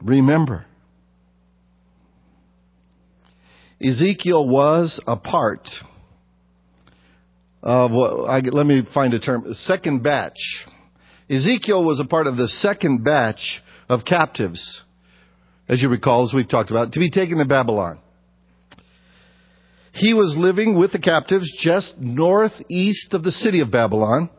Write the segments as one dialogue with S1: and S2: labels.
S1: remember. Ezekiel was a part of let me find a term, second batch. Ezekiel was a part of the second batch of captives, as you recall, as we've talked about, to be taken to Babylon. He was living with the captives just northeast of the city of Babylon,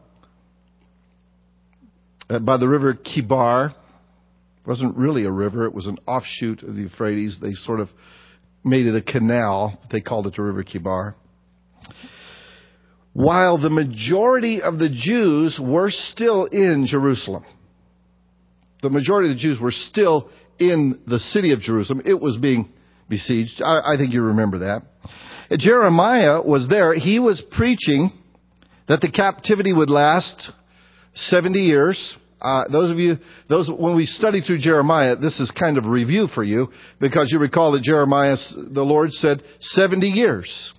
S1: by the river Kibar. It wasn't really a river, it was an offshoot of the Euphrates. They sort of made it a canal. They called it the river Kibar. While the majority of the Jews were still in Jerusalem. The majority of the Jews were still in the city of Jerusalem. It was being besieged. I think you remember that. Jeremiah was there. He was preaching that the captivity would last 70 years. When we study through Jeremiah, this is kind of a review for you, because you recall that Jeremiah, the Lord said 70 years.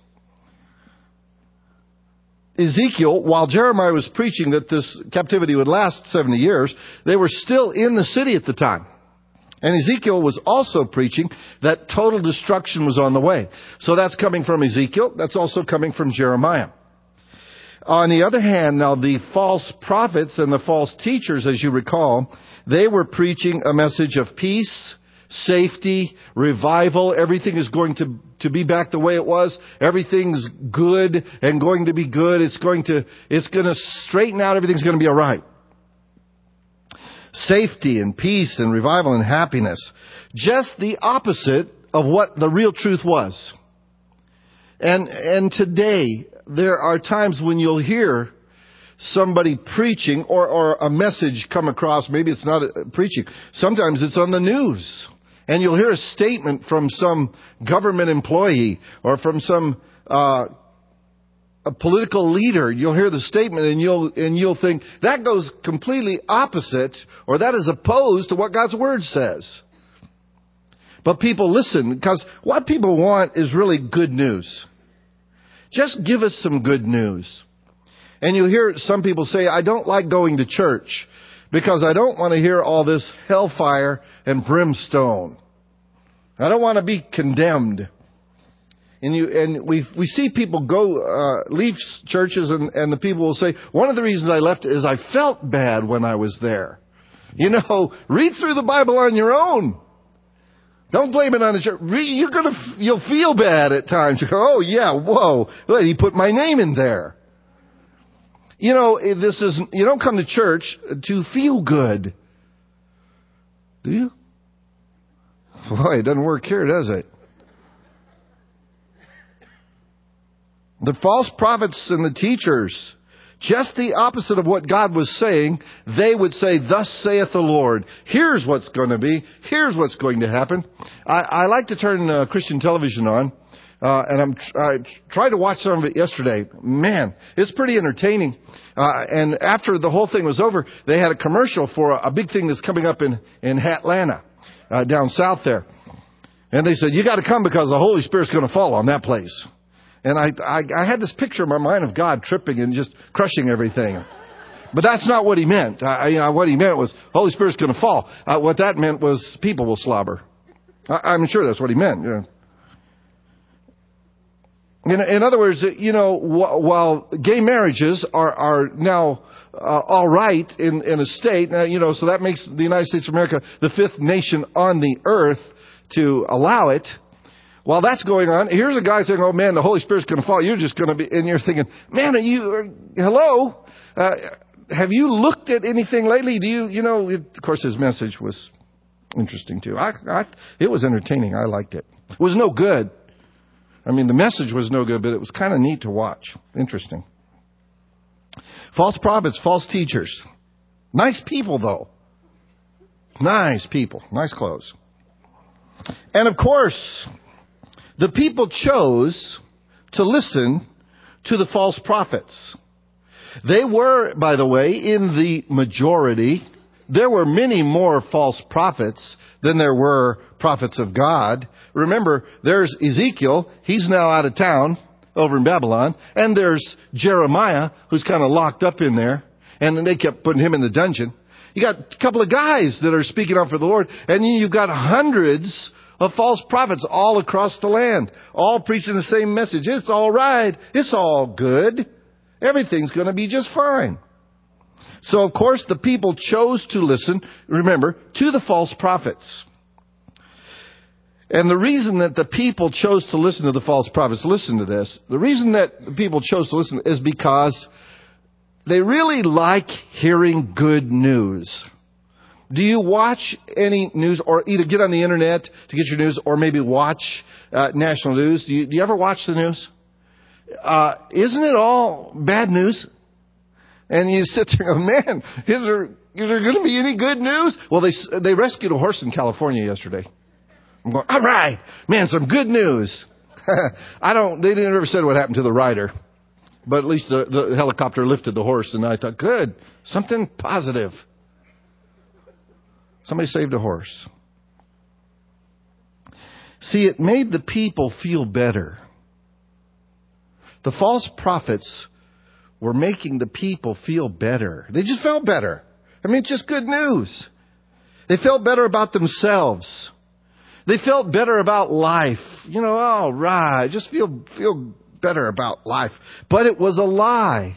S1: Ezekiel, while Jeremiah was preaching that this captivity would last 70 years, they were still in the city at the time. And Ezekiel was also preaching that total destruction was on the way. So that's coming from Ezekiel. That's also coming from Jeremiah. On the other hand, now the false prophets and the false teachers, as you recall, they were preaching a message of peace, safety, revival. Everything is going to be back the way it was. Everything's good and going to be good. It's going to straighten out. Everything's going to be all right. Safety and peace and revival and happiness. Just the opposite of what the real truth was. And today, there are times when you'll hear somebody preaching or a message come across. Maybe it's not preaching. Sometimes it's on the news. And you'll hear a statement from some government employee or from some a political leader. You'll hear the statement and you'll think that goes completely opposite, or that is opposed to what God's Word says. But people listen, because what people want is really good news. Just give us some good news. And you'll hear some people say, I don't like going to church because I don't want to hear all this hellfire and brimstone. I don't want to be condemned. And we see people go leave churches, and the people will say, one of the reasons I left is I felt bad when I was there. You know, read through the Bible on your own. Don't blame it on the church. You'll feel bad at times. You go, oh yeah, whoa, look, he put my name in there. You know, you don't come to church to feel good. Do you? Boy, it doesn't work here, does it? The false prophets and the teachers, just the opposite of what God was saying, they would say, thus saith the Lord. Here's what's going to be. Here's what's going to happen. I like to turn Christian television on, and I tried to watch some of it yesterday. Man, it's pretty entertaining. And after the whole thing was over, they had a commercial for a big thing that's coming up in Atlanta, down south there. And they said, you got to come because the Holy Spirit's going to fall on that place. And I had this picture in my mind of God tripping and just crushing everything. But that's not what he meant. What he meant was, Holy Spirit's going to fall. What that meant was people will slobber. I'm sure that's what he meant. Yeah. In other words, you know, while gay marriages are now all right in a state, you know, so that makes the United States of America the fifth nation on the earth to allow it. While that's going on, here's a guy saying, oh man, the Holy Spirit's going to fall. You're just going to be, and you're thinking, man, hello? Have you looked at anything lately? Of course his message was interesting too. It was entertaining. I liked it. It was no good. I mean, the message was no good, but it was kind of neat to watch. Interesting. False prophets, false teachers. Nice people though. Nice people. Nice clothes. And of course, the people chose to listen to the false prophets. They were, by the way, in the majority. There were many more false prophets than there were prophets of God. Remember, there's Ezekiel. He's now out of town over in Babylon. And there's Jeremiah, who's kind of locked up in there. And they kept putting him in the dungeon. You got a couple of guys that are speaking up for the Lord, and then you've got hundreds of false prophets all across the land, all preaching the same message. It's all right. It's all good. Everything's going to be just fine. So, of course, the people chose to listen, remember, to the false prophets. And the reason that the people chose to listen to the false prophets, listen to this, the reason that the people chose to listen is because they really like hearing good news. Do you watch any news, or either get on the internet to get your news, or maybe watch national news? Do you ever watch the news? Isn't it all bad news? And you sit there and go, man, is there going to be any good news? Well, they rescued a horse in California yesterday. I'm going, all right, man, some good news. They never said what happened to the rider, but at least the helicopter lifted the horse, and I thought, good, something positive. Somebody saved a horse. See, it made the people feel better. The false prophets were making the people feel better. They just felt better. I mean, it's just good news. They felt better about themselves. They felt better about life. All right, just feel better about life. But it was a lie.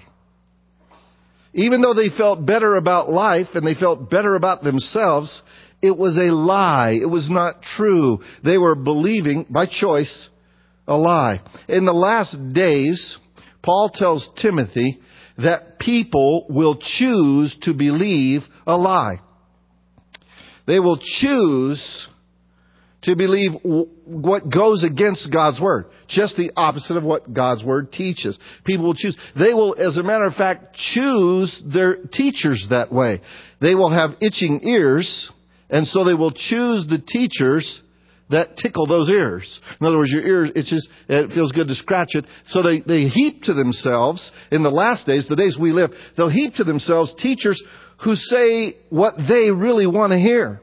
S1: Even though they felt better about life and they felt better about themselves, it was a lie. It was not true. They were believing, by choice, a lie. In the last days, Paul tells Timothy that people will choose to believe a lie. They will choose to believe what goes against God's Word. Just the opposite of what God's Word teaches. People will choose. They will, as a matter of fact, choose their teachers that way. They will have itching ears, and so they will choose the teachers that tickle those ears. In other words, your ear itches, and it feels good to scratch it. So they heap to themselves, in the last days, the days we live, they'll heap to themselves teachers who say what they really want to hear.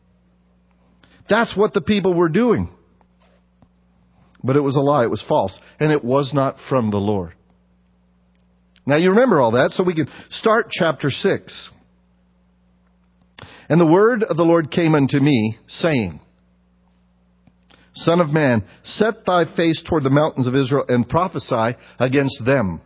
S1: That's what the people were doing. But it was a lie. It was false. And it was not from the Lord. Now you remember all that, so we can start chapter 6. And the word of the Lord came unto me, saying, Son of man, set thy face toward the mountains of Israel, and prophesy against them.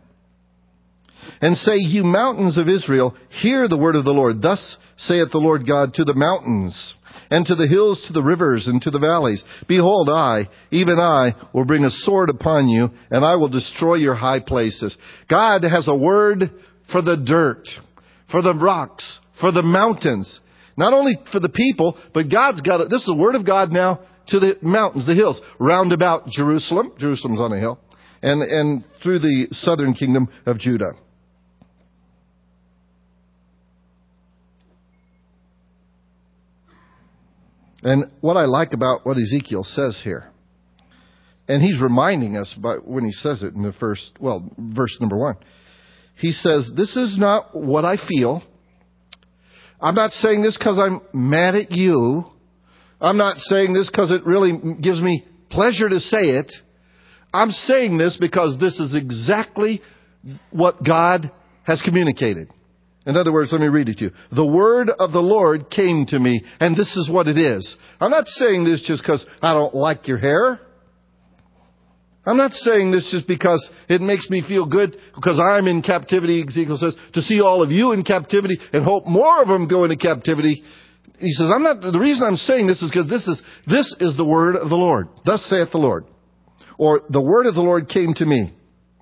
S1: And say, you mountains of Israel, hear the word of the Lord. Thus saith the Lord God to the mountains, and to the hills, to the rivers, and to the valleys. Behold, I, even I, will bring a sword upon you, and I will destroy your high places. God has a word for the dirt, for the rocks, for the mountains. Not only for the people, but God's got it. This is the word of God now to the mountains, the hills, round about Jerusalem. Jerusalem's on a hill. And through the southern kingdom of Judah. And what I like about what Ezekiel says here, and he's reminding us when he says it in the verse number 1. He says, this is not what I feel. I'm not saying this because I'm mad at you. I'm not saying this because it really gives me pleasure to say it. I'm saying this because this is exactly what God has communicated. In other words, let me read it to you. The word of the Lord came to me, and this is what it is. I'm not saying this just because I don't like your hair. I'm not saying this just because it makes me feel good because I'm in captivity, Ezekiel says, to see all of you in captivity and hope more of them go into captivity. He says, the reason I'm saying this is because this is the word of the Lord. Thus saith the Lord. Or the word of the Lord came to me.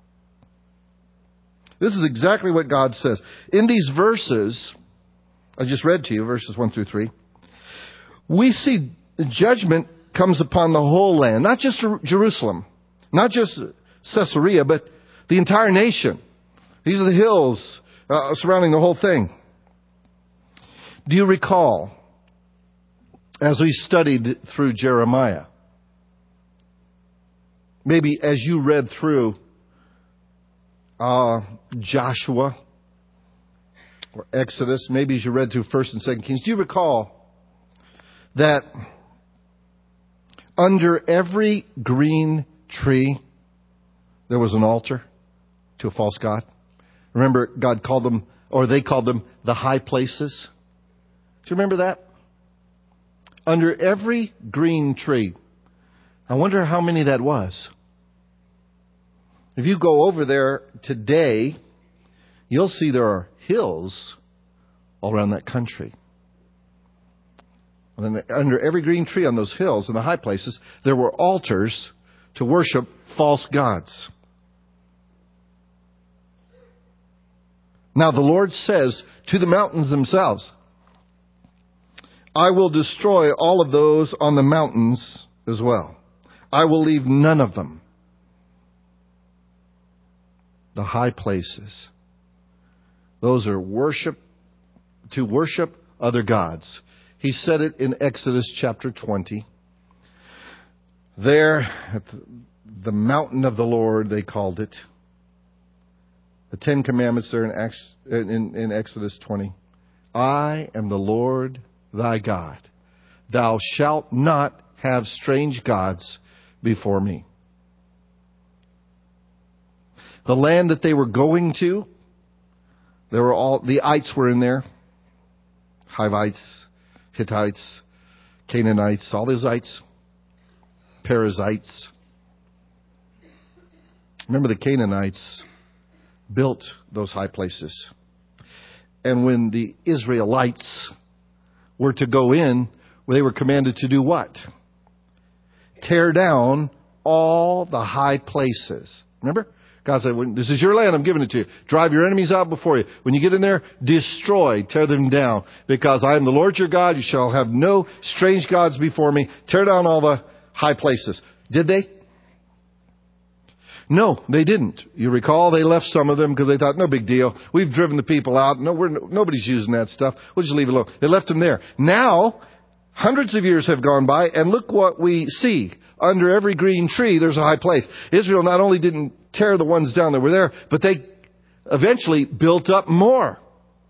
S1: This is exactly what God says. In these verses, I just read to you, verses 1 through 3, we see judgment comes upon the whole land, not just Jerusalem, not just Caesarea, but the entire nation. These are the hills surrounding the whole thing. Do you recall, as we studied through Jeremiah, maybe as you read through Joshua or Exodus, maybe as you read through 1st and 2nd Kings, do you recall that under every green tree there was an altar to a false god? Remember, God called them, or they called them, the high places. Do you remember that? Under every green tree. I wonder how many that was. If you go over there today, you'll see there are hills all around that country. And under every green tree on those hills, in the high places, there were altars to worship false gods. Now the Lord says to the mountains themselves, I will destroy all of those on the mountains as well. I will leave none of them. The high places. Those are to worship other gods. He said it in Exodus chapter 20. There, at the mountain of the Lord, they called it. The Ten Commandments there in Exodus 20. I am the Lord thy God. Thou shalt not have strange gods before me. The land that they were going to, the ites were in there. Hivites, Hittites, Canaanites, all those ites. Perizzites. Remember, the Canaanites built those high places. And when the Israelites were to go in, they were commanded to do what? Tear down all the high places. Remember? God said, this is your land, I'm giving it to you. Drive your enemies out before you. When you get in there, destroy, tear them down. Because I am the Lord your God, you shall have no strange gods before me. Tear down all the high places. Did they? No, they didn't. You recall they left some of them because they thought, no big deal. We've driven the people out. Nobody's using that stuff. We'll just leave it alone. They left them there. Now, hundreds of years have gone by, and look what we see. Under every green tree, there's a high place. Israel not only didn't tear the ones down that were there, but they eventually built up more.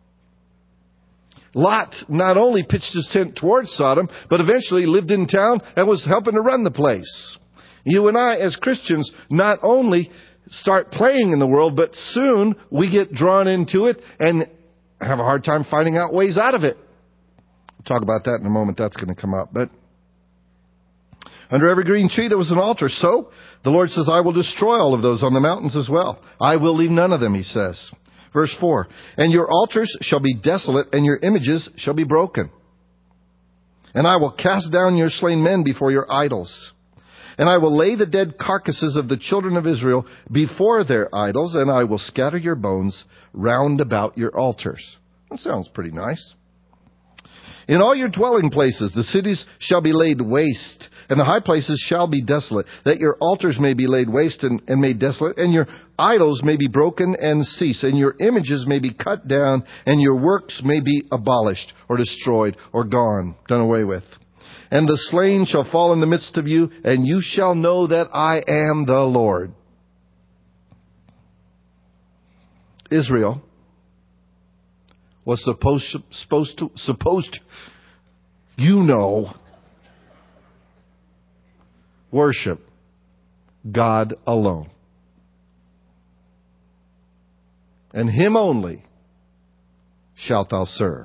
S1: Lot not only pitched his tent towards Sodom, but eventually lived in town and was helping to run the place. You and I, as Christians, not only start playing in the world, but soon we get drawn into it and have a hard time finding out ways out of it. We'll talk about that in a moment. That's going to come up. But under every green tree there was an altar. So the Lord says, I will destroy all of those on the mountains as well. I will leave none of them, he says. Verse 4, and your altars shall be desolate, and your images shall be broken. And I will cast down your slain men before your idols. And I will lay the dead carcasses of the children of Israel before their idols, and I will scatter your bones round about your altars. That sounds pretty nice. In all your dwelling places, the cities shall be laid waste, and the high places shall be desolate, that your altars may be laid waste and made desolate, and your idols may be broken and cease, and your images may be cut down, and your works may be abolished, or destroyed, or gone, done away with. And the slain shall fall in the midst of you, and you shall know that I am the Lord. Israel was supposed to, worship God alone. And Him only shalt thou serve.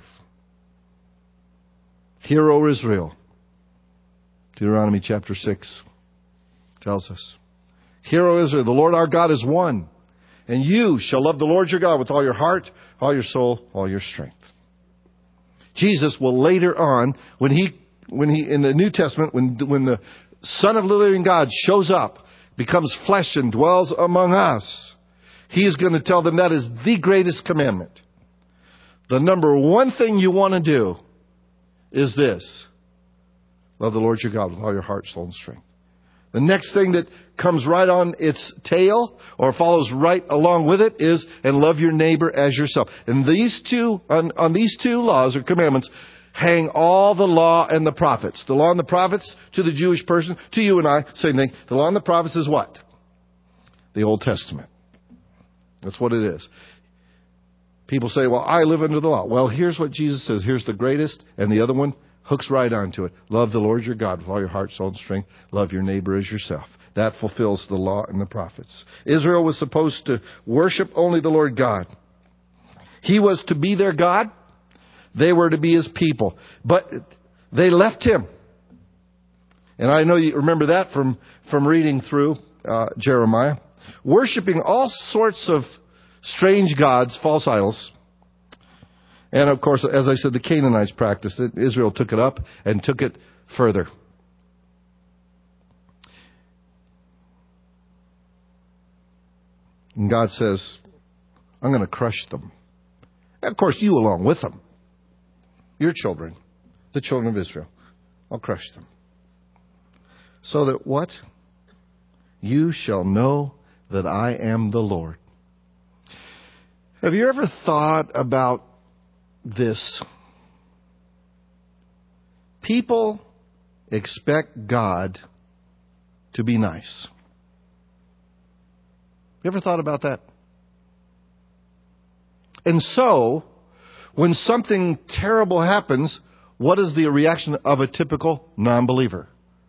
S1: Hear, O Israel. Deuteronomy chapter 6 tells us. Hear, O Israel, the Lord our God is one. And you shall love the Lord your God with all your heart, all your soul, all your strength. Jesus will later on, when he in the New Testament, when the Son of the living God shows up, becomes flesh and dwells among us, He is going to tell them that is the greatest commandment. The number one thing you want to do is this. Love the Lord your God with all your heart, soul, and strength. The next thing that comes right on its tail or follows right along with it is, and love your neighbor as yourself. And these two, on these two laws or commandments, hang all the law and the prophets. The law and the prophets to the Jewish person, to you and I, same thing. The law and the prophets is what? The Old Testament. That's what it is. People say, well, I live under the law. Well, here's what Jesus says. Here's the greatest, and the other one hooks right onto it. Love the Lord your God with all your heart, soul, and strength. Love your neighbor as yourself. That fulfills the law and the prophets. Israel was supposed to worship only the Lord God. He was to be their God. They were to be His people. But they left Him. And I know you remember that from reading through Jeremiah. Worshipping all sorts of strange gods, false idols. And of course, as I said, the Canaanites practiced it. Israel took it up and took it further. And God says, I'm going to crush them. And of course, you along with them. Your children, the children of Israel. I'll crush them. So that what? You shall know that I am the Lord. Have you ever thought about this? People expect God to be nice. You ever thought about that? And so, when something terrible happens, what is the reaction of a typical non-believer?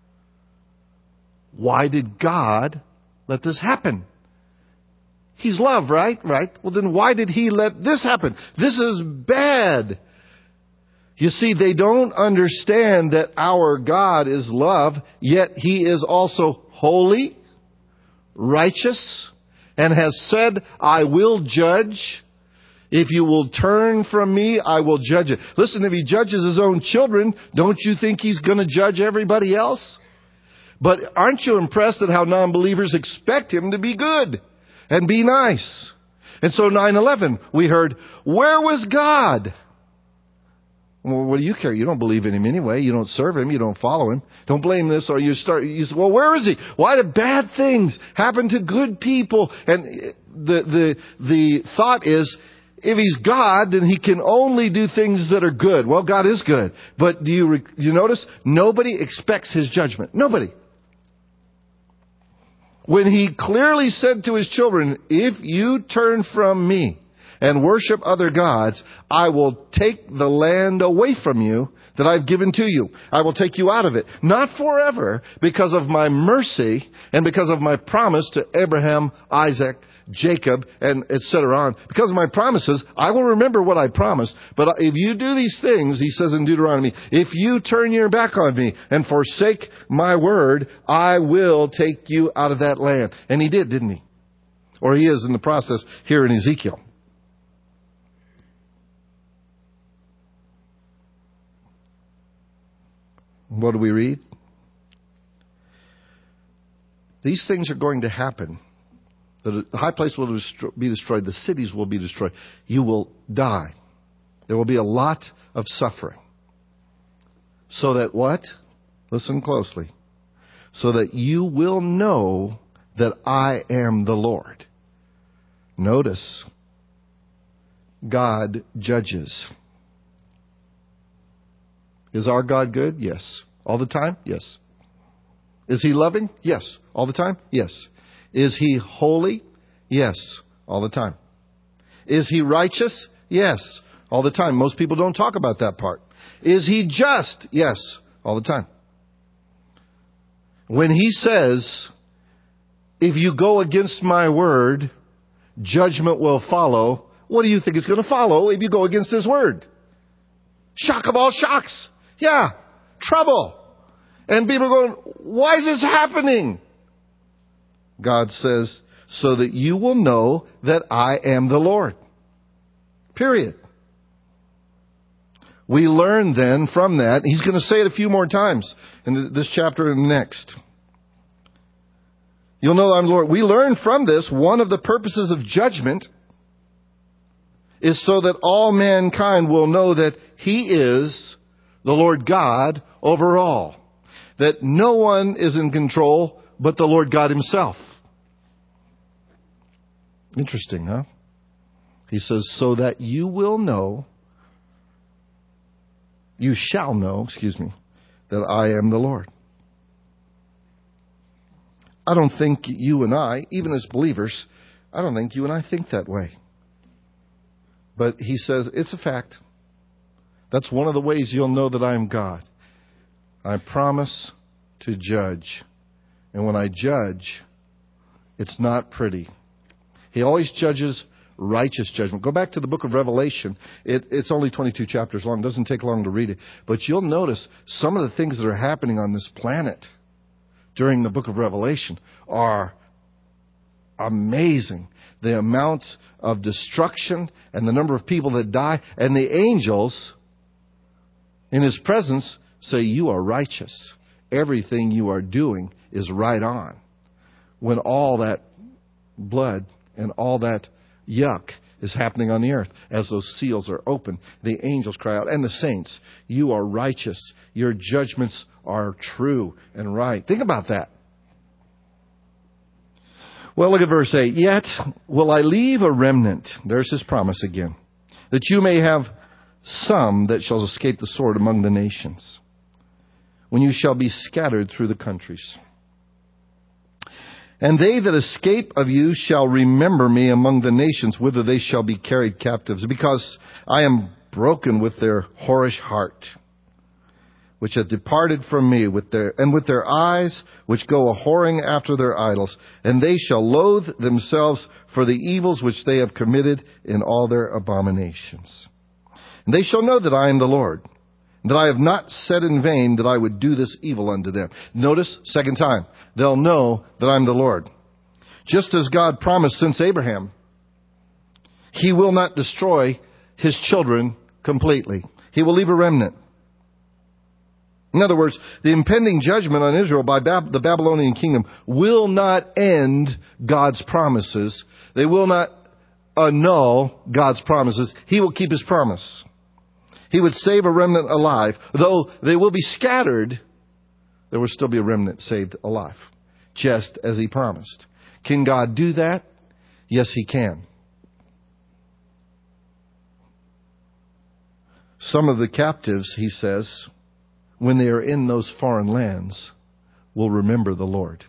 S1: Why did God let this happen? He's love, right? Right. Well, then why did He let this happen? This is bad. You see, they don't understand that our God is love, yet He is also holy, righteous, and has said, I will judge. If you will turn from me, I will judge it. Listen, if He judges His own children, don't you think He's going to judge everybody else? But aren't you impressed at how non-believers expect Him to be good and be nice? And so 9/11, we heard, where was God? Well, what do you care? You don't believe in Him anyway. You don't serve Him. You don't follow Him. Don't blame this. Or you say, well, where is He? Why do bad things happen to good people? And the thought is, if He's God, then He can only do things that are good. Well, God is good. But do you notice? Nobody expects His judgment. Nobody. When He clearly said to His children, if you turn from me and worship other gods, I will take the land away from you that I've given to you. I will take you out of it. Not forever, because of my mercy and because of my promise to Abraham, Isaac, Jacob, and etc. on. Because of my promises, I will remember what I promised. But if you do these things, He says in Deuteronomy, if you turn your back on me and forsake my word, I will take you out of that land. And He did, didn't He? Or He is in the process here in Ezekiel. What do we read? These things are going to happen. The high place will be destroyed. The cities will be destroyed. You will die. There will be a lot of suffering. So that what? Listen closely. So that you will know that I am the Lord. Notice, God judges. Is our God good? Yes. All the time? Yes. Is He loving? Yes. All the time? Yes. Is He holy? Yes. All the time. Is He righteous? Yes. All the time. Most people don't talk about that part. Is He just? Yes. All the time. When He says, if you go against my word, judgment will follow, what do you think is going to follow if you go against His word? Shock of all shocks. Yeah. Trouble. And people are going, why is this happening? God says, so that you will know that I am the Lord. Period. We learn then from that. He's going to say it a few more times in this chapter and the next. You'll know I'm Lord. We learn from this, one of the purposes of judgment is so that all mankind will know that He is the Lord God over all. That no one is in control but the Lord God Himself. Interesting, huh? He says, so that you will know, you shall know, that I am the Lord. I don't think you and I, even as believers, I don't think you and I think that way. But He says, it's a fact. That's one of the ways you'll know that I am God. I promise to judge. And when I judge, it's not pretty. He always judges righteous judgment. Go back to the book of Revelation. It's only 22 chapters long. It doesn't take long to read it. But you'll notice some of the things that are happening on this planet during the book of Revelation are amazing. The amount of destruction and the number of people that die. And the angels in His presence say, you are righteous. Everything you are doing is right on. When all that blood and all that yuck is happening on the earth, as those seals are open, the angels cry out, and the saints, you are righteous. Your judgments are true and right. Think about that. Well, look at verse 8. Yet will I leave a remnant, there's His promise again, that you may have some that shall escape the sword among the nations, when you shall be scattered through the countries. And they that escape of you shall remember me among the nations, whither they shall be carried captives, because I am broken with their whorish heart, which hath departed from me, with their eyes which go a whoring after their idols, and they shall loathe themselves for the evils which they have committed in all their abominations. And they shall know that I am the Lord, that I have not said in vain that I would do this evil unto them. Notice, second time, they'll know that I'm the Lord. Just as God promised since Abraham, He will not destroy His children completely. He will leave a remnant. In other words, the impending judgment on Israel by the Babylonian kingdom will not end God's promises. They will not annul God's promises. He will keep His promise. He would save a remnant alive. Though they will be scattered, there will still be a remnant saved alive, just as He promised. Can God do that? Yes, He can. Some of the captives, He says, when they are in those foreign lands, will remember the Lord.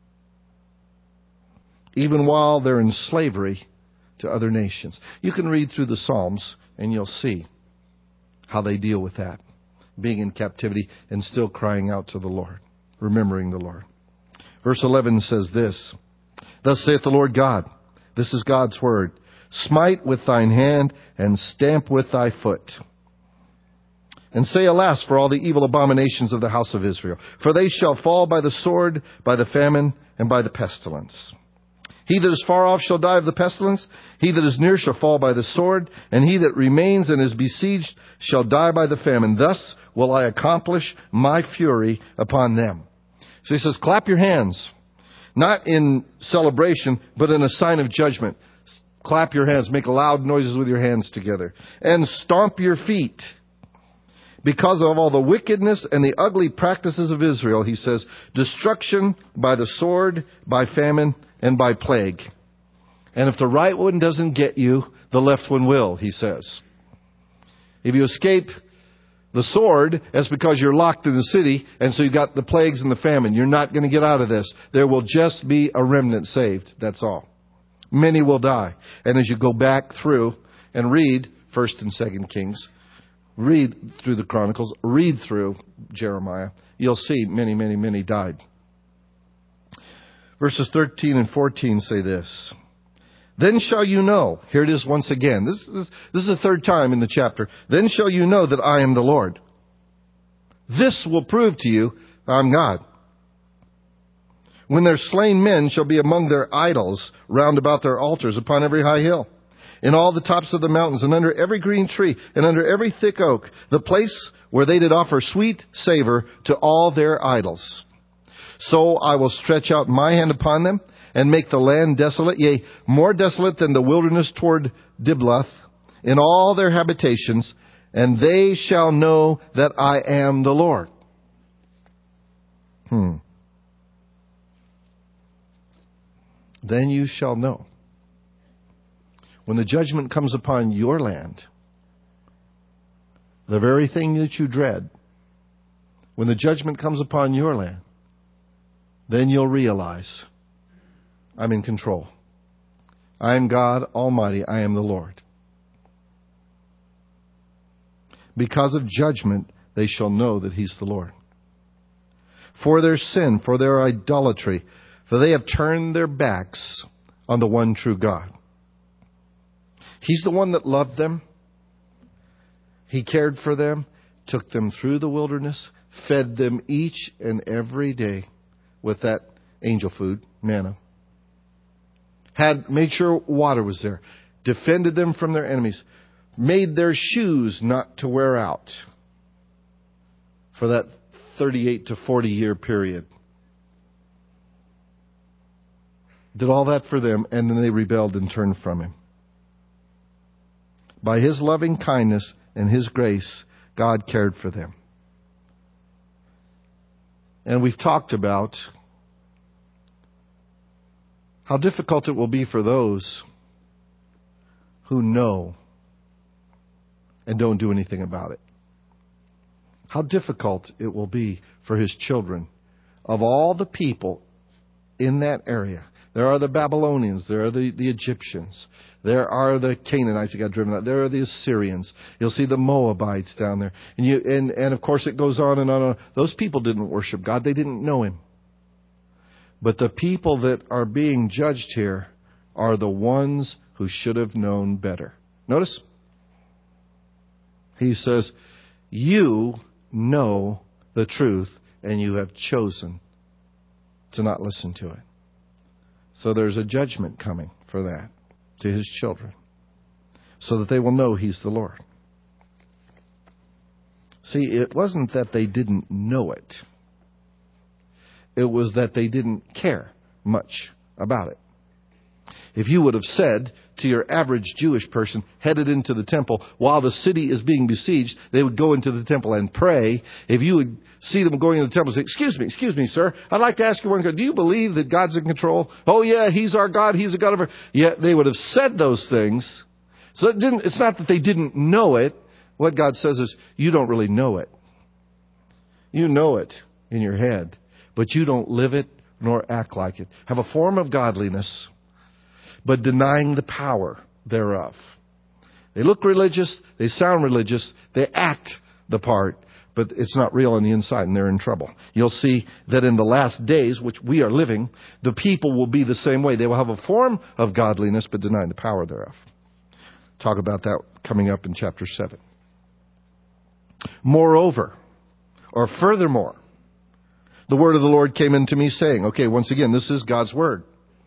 S1: Even while they're in slavery to other nations. You can read through the Psalms and you'll see how they deal with that. Being in captivity and still crying out to the Lord. Remembering the Lord. Verse 11 says this. Thus saith the Lord God. This is God's word. Smite with thine hand and stamp with thy foot. And say, alas, for all the evil abominations of the house of Israel. For they shall fall by the sword, by the famine, and by the pestilence. He that is far off shall die of the pestilence. He that is near shall fall by the sword. And he that remains and is besieged shall die by the famine. Thus will I accomplish my fury upon them. So He says, clap your hands. Not in celebration, but in a sign of judgment. Clap your hands. Make loud noises with your hands together. And stomp your feet. Because of all the wickedness and the ugly practices of Israel, He says, destruction by the sword, by famine, and by plague. And if the right one doesn't get you, the left one will, He says. If you escape the sword, that's because you're locked in the city, and so you got the plagues and the famine. You're not going to get out of this. There will just be a remnant saved. That's all. Many will die. And as you go back through and read 1st and 2nd Kings, read through the Chronicles, read through Jeremiah, you'll see many, many, many died. Verses 13 and 14 say this. Then shall you know. Here it is once again. This is the third time in the chapter. Then shall you know that I am the Lord. This will prove to you I'm God. When their slain men shall be among their idols round about their altars upon every high hill, in all the tops of the mountains, and under every green tree, and under every thick oak, the place where they did offer sweet savor to all their idols. So I will stretch out my hand upon them, and make the land desolate, yea, more desolate than the wilderness toward Diblath, in all their habitations, and they shall know that I am the Lord. Then you shall know. When the judgment comes upon your land, the very thing that you dread, when the judgment comes upon your land, then you'll realize I'm in control. I am God Almighty. I am the Lord. Because of judgment, they shall know that He's the Lord. For their sin, for their idolatry, for they have turned their backs on the one true God. He's the one that loved them. He cared for them, took them through the wilderness, fed them each and every day with that angel food, manna. Had made sure water was there, defended them from their enemies, made their shoes not to wear out for that 38 to 40 year period. Did all that for them, and then they rebelled and turned from Him. By His loving kindness and His grace, God cared for them. And we've talked about how difficult it will be for those who know and don't do anything about it. How difficult it will be for His children. Of all the people in that area, there are the Babylonians, there are the Egyptians, there are the Canaanites that got driven out, there are the Assyrians. You'll see the Moabites down there. And of course it goes on and on and on. Those people didn't worship God. They didn't know Him. But the people that are being judged here are the ones who should have known better. Notice, He says, you know the truth and you have chosen to not listen to it. So there's a judgment coming for that to His children, so that they will know He's the Lord. See, it wasn't that they didn't know it. It was that they didn't care much about it. If you would have said to your average Jewish person headed into the temple while the city is being besieged, they would go into the temple and pray. If you would see them going into the temple and say, excuse me, sir, I'd like to ask you one question. Do you believe that God's in control? Oh yeah, He's our God. He's a God of our... Yeah, they would have said those things. So it's not that they didn't know it. What God says is, you don't really know it. You know it in your head, but you don't live it nor act like it. Have a form of godliness, but denying the power thereof. They look religious, they sound religious, they act the part, but it's not real on the inside, and they're in trouble. You'll see that in the last days, which we are living, the people will be the same way. They will have a form of godliness, but denying the power thereof. Talk about that coming up in chapter 7. Moreover, or furthermore, the word of the Lord came into me saying, okay, once again, this is God's word.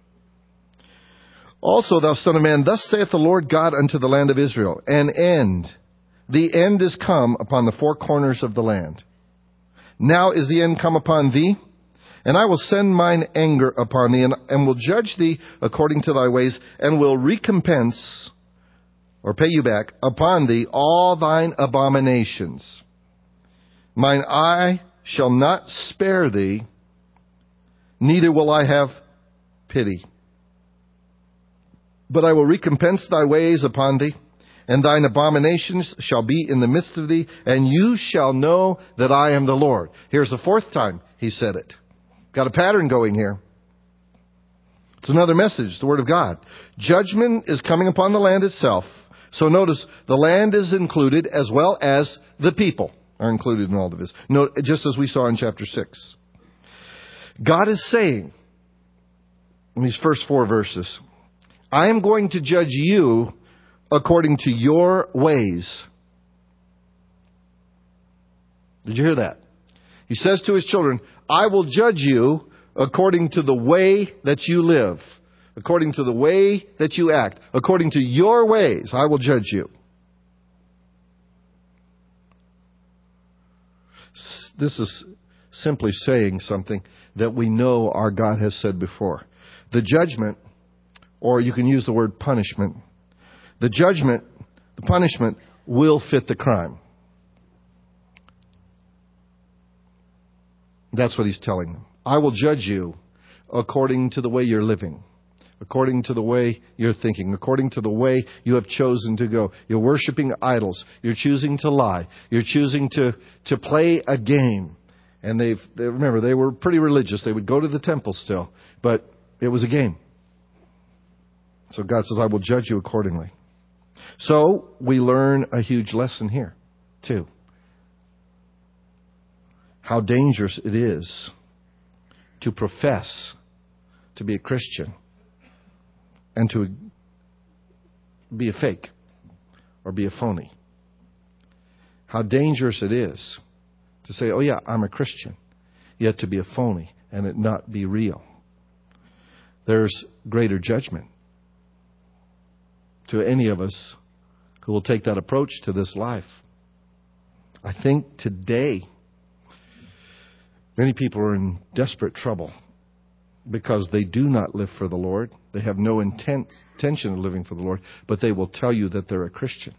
S1: Also, thou son of man, thus saith the Lord God unto the land of Israel, an end. The end is come upon the four corners of the land. Now is the end come upon thee, and I will send mine anger upon thee, and will judge thee according to thy ways, and will recompense, or pay you back, upon thee all thine abominations. Mine eye shall not spare thee, neither will I have pity. But I will recompense thy ways upon thee, and thine abominations shall be in the midst of thee, and you shall know that I am the Lord. Here's the fourth time He said it. Got a pattern going here. It's another message, the Word of God. Judgment is coming upon the land itself. So notice, the land is included as well as the people are included in all of this. Note, just as we saw in chapter 6. God is saying, in these first 4 verses, I am going to judge you according to your ways. Did you hear that? He says to His children, I will judge you according to the way that you live, according to the way that you act, according to your ways, I will judge you. This is simply saying something that we know our God has said before. The judgment, or you can use the word punishment. The judgment, the punishment, will fit the crime. That's what He's telling them. I will judge you according to the way you're living, according to the way you're thinking, according to the way you have chosen to go. You're worshiping idols. You're choosing to lie. You're choosing to play a game. And remember, they were pretty religious. They would go to the temple still, but it was a game. So God says, I will judge you accordingly. So we learn a huge lesson here, too. How dangerous it is to profess to be a Christian and to be a fake or be a phony. How dangerous it is to say, oh yeah, I'm a Christian, yet to be a phony and it not be real. There's greater judgment to any of us who will take that approach to this life. I think today many people are in desperate trouble because they do not live for the Lord. They have no intention of living for the Lord, but they will tell you that they're a Christian.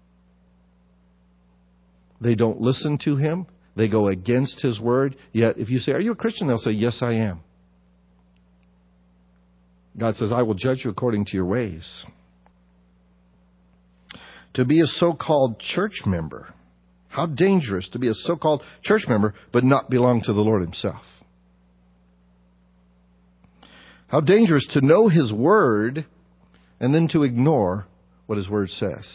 S1: They don't listen to Him. They go against His Word. Yet if you say, are you a Christian? They'll say, yes, I am. God says, I will judge you according to your ways. To be a so-called church member. How dangerous to be a so-called church member but not belong to the Lord Himself. How dangerous to know His Word and then to ignore what His Word says.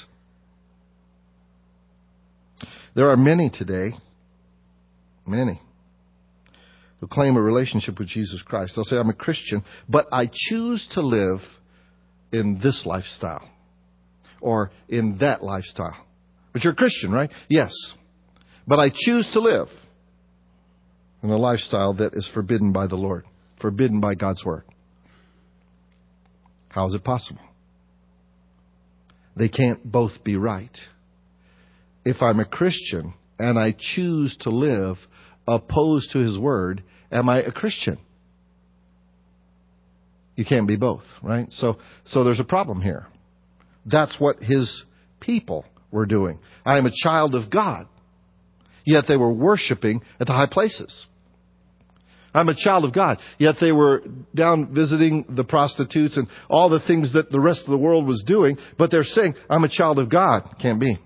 S1: There are many today, many, who claim a relationship with Jesus Christ. They'll say, I'm a Christian, but I choose to live in this lifestyle or in that lifestyle. But you're a Christian, right? Yes. But I choose to live in a lifestyle that is forbidden by the Lord, forbidden by God's Word. How is it possible? They can't both be right. If I'm a Christian and I choose to live opposed to His Word, am I a Christian? You can't be both, right? So there's a problem here. That's what His people were doing. I am a child of God. Yet they were worshiping at the high places. I'm a child of God. Yet they were down visiting the prostitutes and all the things that the rest of the world was doing. But they're saying, I'm a child of God. Can't be.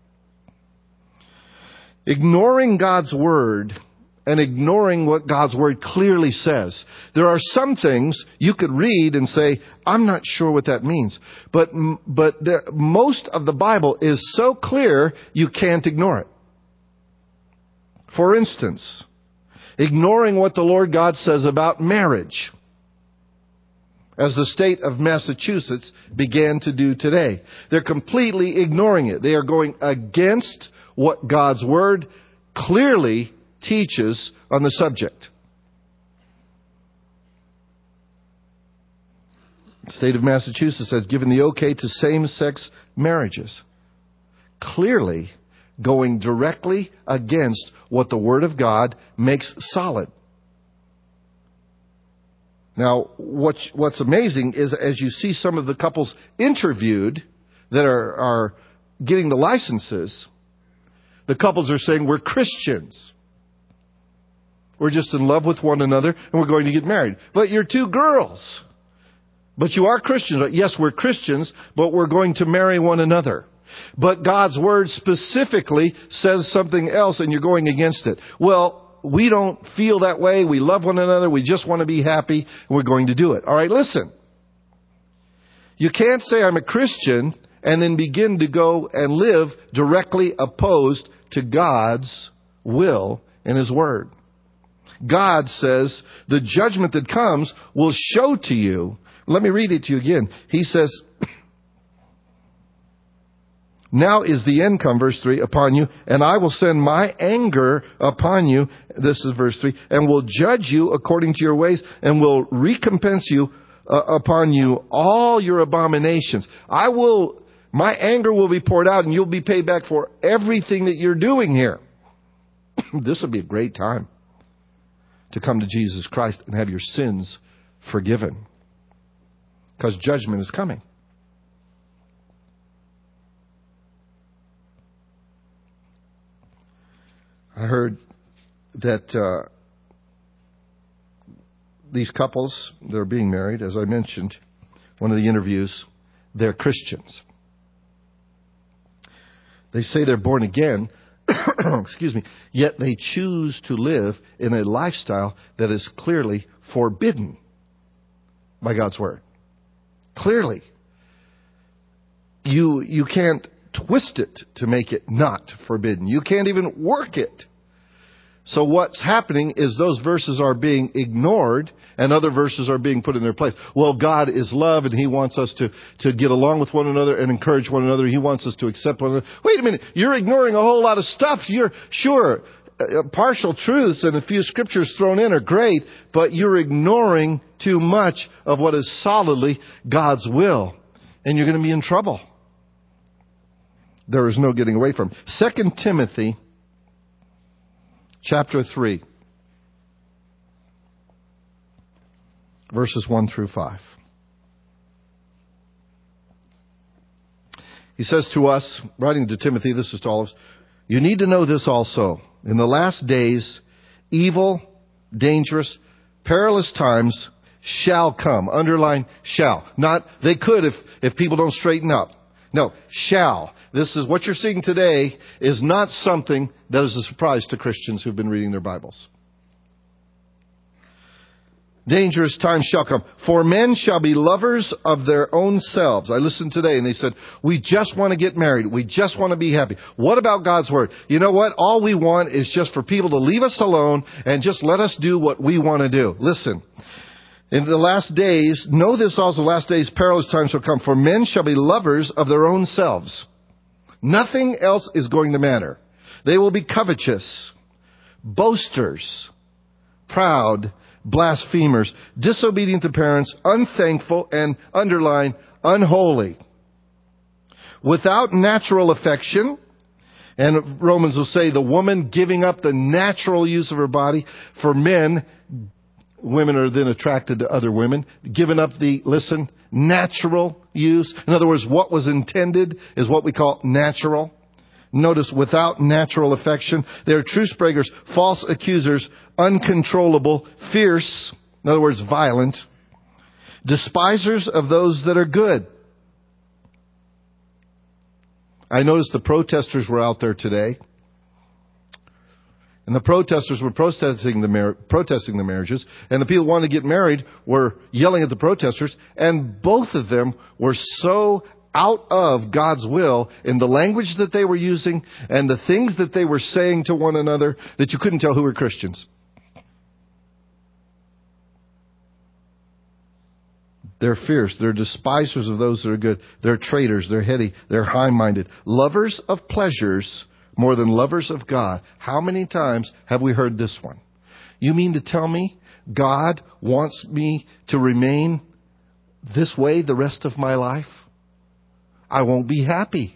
S1: Ignoring God's Word and ignoring what God's Word clearly says. There are some things you could read and say, I'm not sure what that means. But most of the Bible is so clear you can't ignore it. For instance, ignoring what the Lord God says about marriage, as the state of Massachusetts began to do today. They're completely ignoring it. They are going against what God's Word clearly teaches on the subject. The state of Massachusetts has given the okay to same-sex marriages. Clearly going directly against what the Word of God makes solid. Now, what's amazing is as you see some of the couples interviewed that are getting the licenses, the couples are saying, we're Christians. We're just in love with one another and we're going to get married. But you're two girls. But you are Christians. Yes, we're Christians, but we're going to marry one another. But God's Word specifically says something else and you're going against it. Well, we don't feel that way. We love one another. We just want to be happy and we're going to do it. All right, listen. You can't say I'm a Christian and then begin to go and live directly opposed to God's will and His Word. God says the judgment that comes will show to you. Let me read it to you again. He says, now is the end come, verse 3, upon you, and I will send my anger upon you, this is verse 3, and will judge you according to your ways, and will recompense you upon you all your abominations. My anger will be poured out, and you'll be paid back for everything that you're doing here. This would be a great time to come to Jesus Christ and have your sins forgiven. Because judgment is coming. I heard that these couples that are being married, as I mentioned, one of the interviews, they're Christians. They say they're born again, excuse me, yet they choose to live in a lifestyle that is clearly forbidden by God's Word. Clearly. You can't twist it to make it not forbidden. You can't even work it So what's happening is those verses are being ignored and other verses are being put in their place. Well, God is love and He wants us to get along with one another and encourage one another. He wants us to accept one another. Wait a minute. You're ignoring a whole lot of stuff. You're sure partial truths and a few scriptures thrown in are great, but you're ignoring too much of what is solidly God's will. And you're going to be in trouble. There is no getting away from. 2 Timothy chapter 3, verses 1 through 5. He says to us, writing to Timothy, this is to all of us, you need to know this also. In the last days, evil, dangerous, perilous times shall come. Underline shall. Not they could if people don't straighten up. No, shall. This is what you're seeing today is not something that is a surprise to Christians who've been reading their Bibles. Dangerous times shall come. For men shall be lovers of their own selves. I listened today and they said, we just want to get married. We just want to be happy. What about God's Word? You know what? All we want is just for people to leave us alone and just let us do what we want to do. Listen. In the last days, know this also, last days perilous times shall come. For men shall be lovers of their own selves. Nothing else is going to matter. They will be covetous, boasters, proud, blasphemers, disobedient to parents, unthankful, and underline, unholy. Without natural affection, and Romans will say the woman giving up the natural use of her body. For men, women are then attracted to other women, giving up the, listen, natural use. In other words, what was intended is what we call natural. Notice, without natural affection. They are truce breakers, false accusers, uncontrollable, fierce, in other words, violent, despisers of those that are good. I noticed the protesters were out there today. And the protesters were protesting the marriages. And the people who wanted to get married were yelling at the protesters. And both of them were so out of God's will in the language that they were using and the things that they were saying to one another that you couldn't tell who were Christians. They're fierce. They're despisers of those that are good. They're traitors. They're heady. They're high-minded. Lovers of pleasures more than lovers of God. How many times have we heard this one? You mean to tell me God wants me to remain this way the rest of my life? I won't be happy.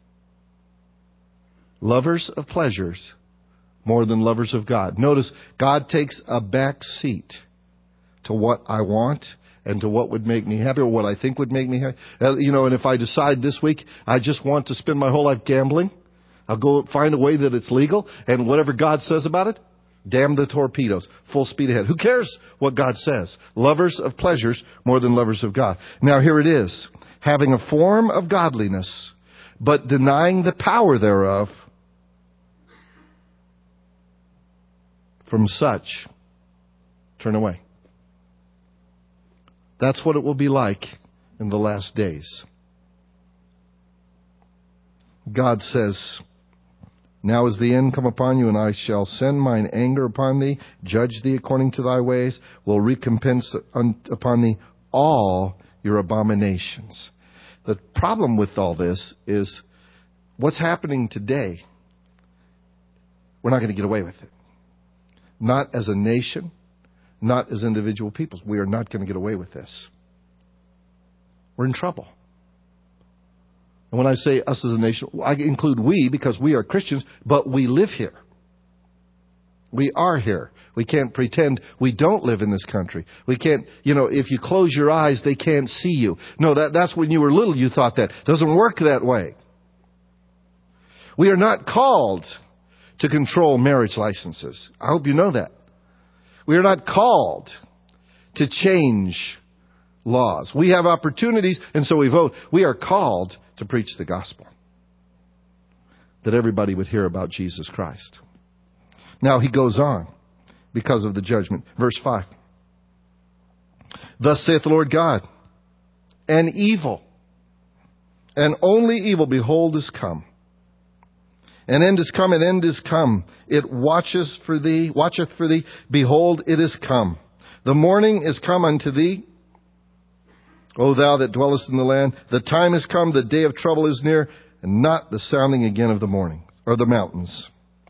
S1: Lovers of pleasures more than lovers of God. Notice, God takes a back seat to what I want and to what would make me happy or what I think would make me happy. And if I decide this week I just want to spend my whole life gambling, I'll go find a way that it's legal, and whatever God says about it, damn the torpedoes, full speed ahead. Who cares what God says? Lovers of pleasures more than lovers of God. Now here it is. Having a form of godliness, but denying the power thereof, from such, turn away. That's what it will be like in the last days. God says, now is the end come upon you, and I shall send mine anger upon thee, judge thee according to thy ways, will recompense upon thee all your abominations. The problem with all this is what's happening today, we're not going to get away with it. Not as a nation, not as individual peoples. We are not going to get away with this. We're in trouble. And when I say us as a nation, I include we because we are Christians, but we live here. We are here. We can't pretend we don't live in this country. We can't, if you close your eyes, they can't see you. No, that's when you were little you thought that. It doesn't work that way. We are not called to control marriage licenses. I hope you know that. We are not called to change laws. We have opportunities, and so we vote. We are called to preach the gospel, that everybody would hear about Jesus Christ. Now he goes on because of the judgment. Verse 5. Thus saith the Lord God, and evil, and only evil, behold, is come. An end is come, an end is come. It watcheth for thee. Behold, it is come. The morning is come unto thee, O thou that dwellest in the land. The time is come, the day of trouble is near, and not the sounding again of the morning, or the mountains.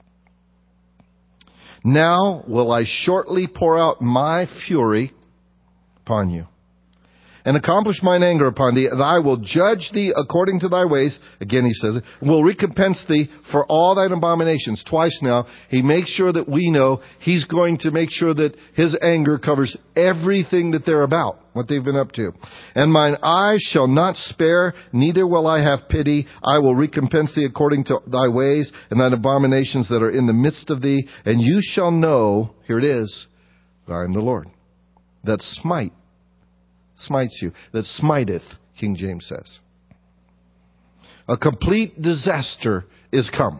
S1: Now will I shortly pour out my fury upon you, and accomplish mine anger upon thee, and I will judge thee according to thy ways. Again, he says it. Will recompense thee for all thine abominations. Twice now, he makes sure that we know he's going to make sure that his anger covers everything that they're about, what they've been up to. And mine eyes shall not spare, neither will I have pity. I will recompense thee according to thy ways and thine abominations that are in the midst of thee. And you shall know, here it is, that I am the Lord, that smites you, that smiteth, King James says. A complete disaster is come.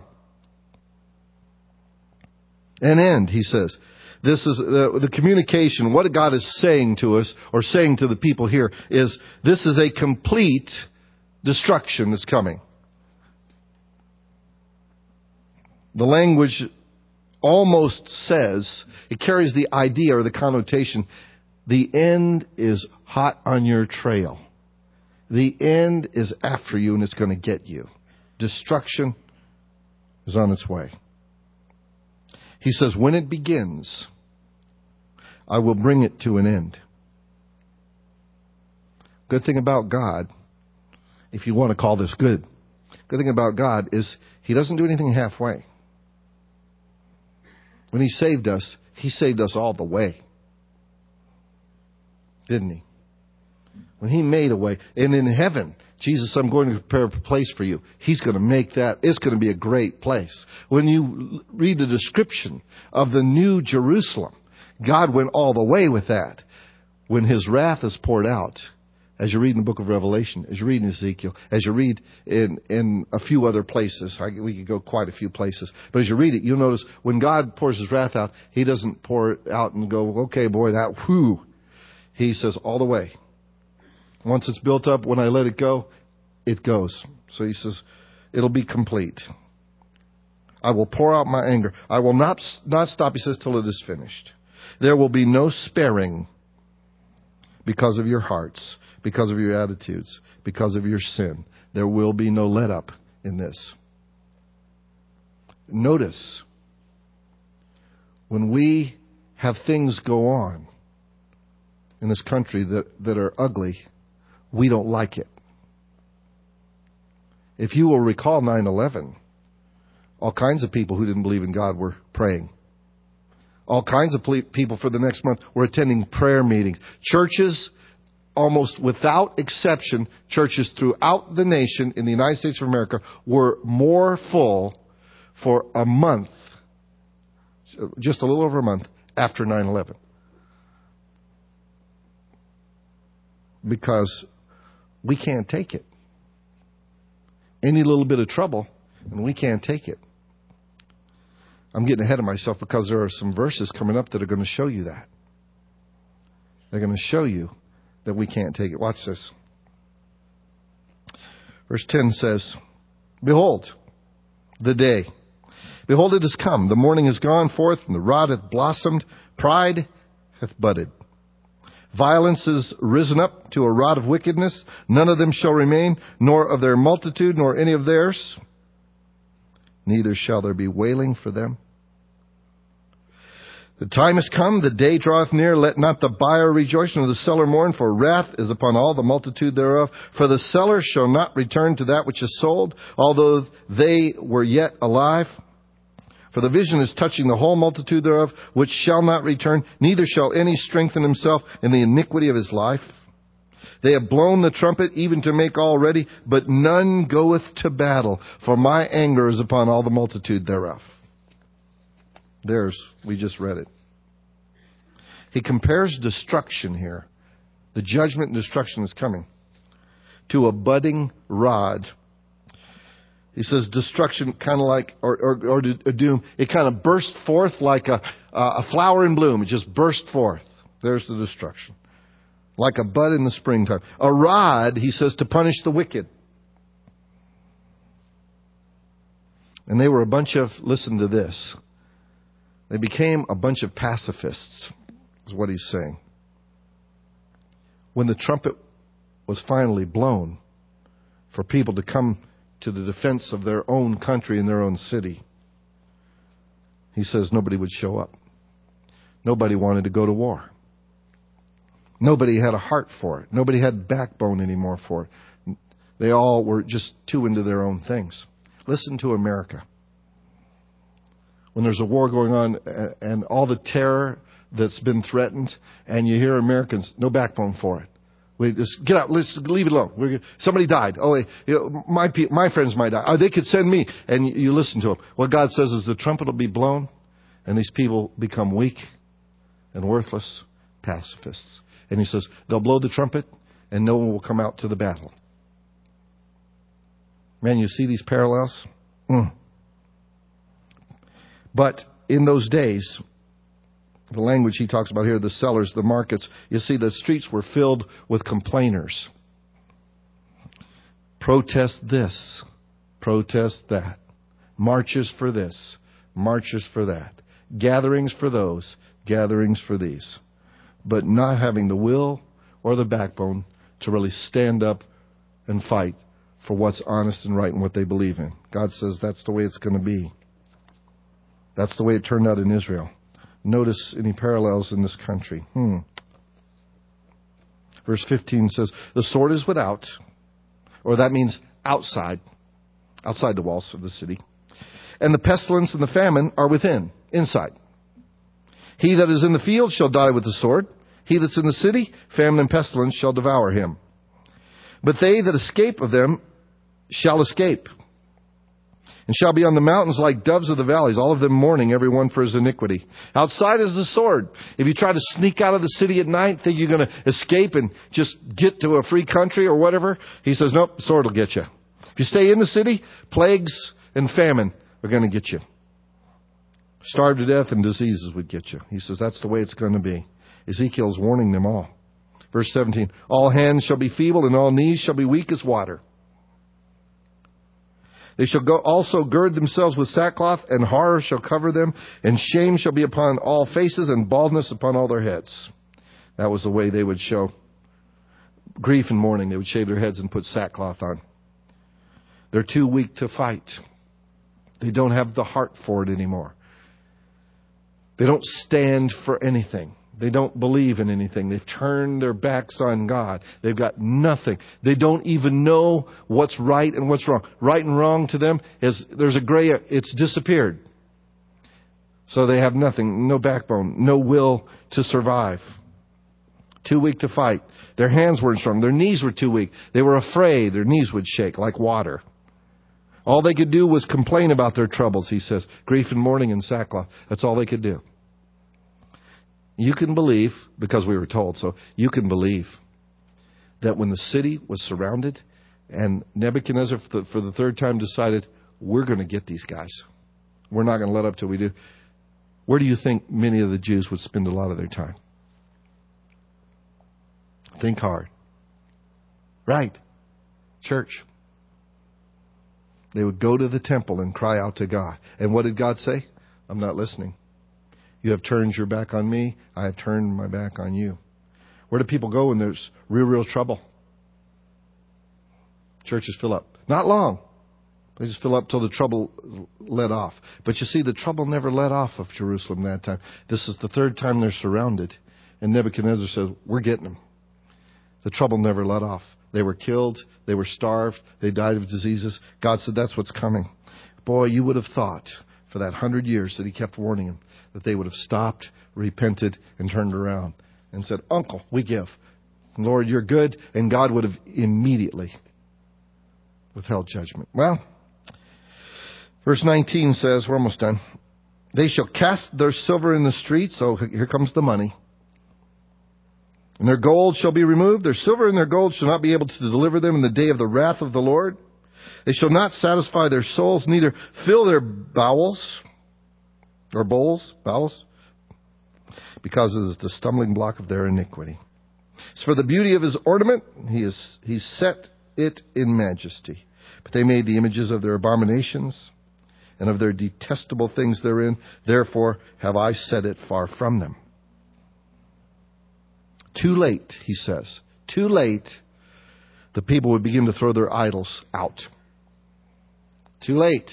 S1: An end, he says. This is the communication. What God is saying to us, or saying to the people here, is this is a complete destruction that's coming. The language almost says, it carries the idea or the connotation, the end is hot on your trail. The end is after you and it's going to get you. Destruction is on its way. He says, when it begins, I will bring it to an end. Good thing about God, if you want to call this good thing about God is He doesn't do anything halfway. When He saved us all the way. Didn't He? When He made a way. And in heaven, Jesus, I'm going to prepare a place for you. He's going to make that. It's going to be a great place. When you read the description of the new Jerusalem, God went all the way with that. When His wrath is poured out, as you read in the book of Revelation, as you read in Ezekiel, as you read in a few other places, we could go quite a few places, but as you read it, you'll notice when God pours His wrath out, He doesn't pour it out and go, okay, boy, that whew. He says, all the way. Once it's built up, when I let it go, it goes. So He says, it'll be complete. I will pour out my anger. I will not stop, He says, till it is finished. There will be no sparing because of your hearts, because of your attitudes, because of your sin. There will be no let up in this. Notice, when we have things go on in this country that are ugly, we don't like it. If you will recall 9/11, all kinds of people who didn't believe in God were praying. All kinds of people for the next month were attending prayer meetings. Churches, almost without exception, churches throughout the nation in the United States of America were more full for a month, just a little over a month after 9/11. Because we can't take it. Any little bit of trouble, and we can't take it. I'm getting ahead of myself because there are some verses coming up that are going to show you that. They're going to show you that we can't take it. Watch this. Verse 10 says, Behold, the day. Behold, it is come. The morning is gone forth, and the rod hath blossomed. Pride hath budded. Violence is risen up to a rod of wickedness. None of them shall remain, nor of their multitude, nor any of theirs. Neither shall there be wailing for them. The time is come, the day draweth near. Let not the buyer rejoice, nor the seller mourn, for wrath is upon all the multitude thereof. For the seller shall not return to that which is sold, although they were yet alive. For the vision is touching the whole multitude thereof, which shall not return, neither shall any strengthen himself in the iniquity of his life. They have blown the trumpet, even to make all ready, but none goeth to battle, for my anger is upon all the multitude thereof. We just read it. He compares destruction here, the judgment and destruction is coming, to a budding rod. He says destruction kind of like, or a doom, it kind of burst forth like a flower in bloom. It just burst forth. There's the destruction. Like a bud in the springtime. A rod, he says, to punish the wicked. And they were a bunch of, listen to this, they became a bunch of pacifists, is what he's saying. When the trumpet was finally blown for people to come to the defense of their own country and their own city, he says nobody would show up. Nobody wanted to go to war. Nobody had a heart for it. Nobody had backbone anymore for it. They all were just too into their own things. Listen to America. When there's a war going on and all the terror that's been threatened, and you hear Americans, no backbone for it. We just get out. Let's leave it alone. Somebody died. Oh, my friends might die. Oh, they could send me. And you listen to them. What God says is the trumpet will be blown, and these people become weak and worthless pacifists. And he says they'll blow the trumpet, and no one will come out to the battle. Man, you see these parallels? But in those days, the language he talks about here, the sellers, the markets, you see the streets were filled with complainers. Protest this, protest that. Marches for this, marches for that. Gatherings for those, gatherings for these. But not having the will or the backbone to really stand up and fight for what's honest and right and what they believe in. God says that's the way it's going to be. That's the way it turned out in Israel. Notice any parallels in this country. Verse 15 says, the sword is without, or that means outside the walls of the city. And the pestilence and the famine are within, inside. He that is in the field shall die with the sword. He that's in the city, famine and pestilence shall devour him. But they that escape of them shall escape, and shall be on the mountains like doves of the valleys, all of them mourning, every one for his iniquity. Outside is the sword. If you try to sneak out of the city at night, think you're going to escape and just get to a free country or whatever, he says, nope, sword will get you. If you stay in the city, plagues and famine are going to get you. Starve to death and diseases would get you. He says that's the way it's going to be. Ezekiel's warning them all. Verse 17, all hands shall be feeble and all knees shall be weak as water. They shall also gird themselves with sackcloth, and horror shall cover them, and shame shall be upon all faces, and baldness upon all their heads. That was the way they would show grief and mourning. They would shave their heads and put sackcloth on. They're too weak to fight. They don't have the heart for it anymore. They don't stand for anything. They don't believe in anything. They've turned their backs on God. They've got nothing. They don't even know what's right and what's wrong. Right and wrong to them is there's a gray area. It's disappeared. So they have nothing, no backbone, no will to survive. Too weak to fight. Their hands weren't strong. Their knees were too weak. They were afraid their knees would shake like water. All they could do was complain about their troubles, he says. Grief and mourning and sackcloth. That's all they could do. You can believe, because we were told so, you can believe that when the city was surrounded and Nebuchadnezzar for the third time decided, we're going to get these guys. We're not going to let up till we do. Where do you think many of the Jews would spend a lot of their time? Think hard. Right. Church. They would go to the temple and cry out to God. And what did God say? I'm not listening. You have turned your back on me. I have turned my back on you. Where do people go when there's real trouble? Churches fill up. Not long. They just fill up till the trouble let off. But you see, the trouble never let off of Jerusalem that time. This is the third time they're surrounded. And Nebuchadnezzar says, we're getting them. The trouble never let off. They were killed. They were starved. They died of diseases. God said, that's what's coming. Boy, you would have thought for that 100 years that he kept warning them that they would have stopped, repented, and turned around and said, Uncle, we give. Lord, you're good. And God would have immediately withheld judgment. Well, verse 19 says, we're almost done. They shall cast their silver in the streets. So here comes the money. And their gold shall be removed. Their silver and their gold shall not be able to deliver them in the day of the wrath of the Lord. They shall not satisfy their souls, neither fill their bowels, because it is the stumbling block of their iniquity. As for the beauty of his ornament, he set it in majesty. But they made the images of their abominations and of their detestable things therein. Therefore have I set it far from them. Too late, he says. Too late, the people would begin to throw their idols out. Too late.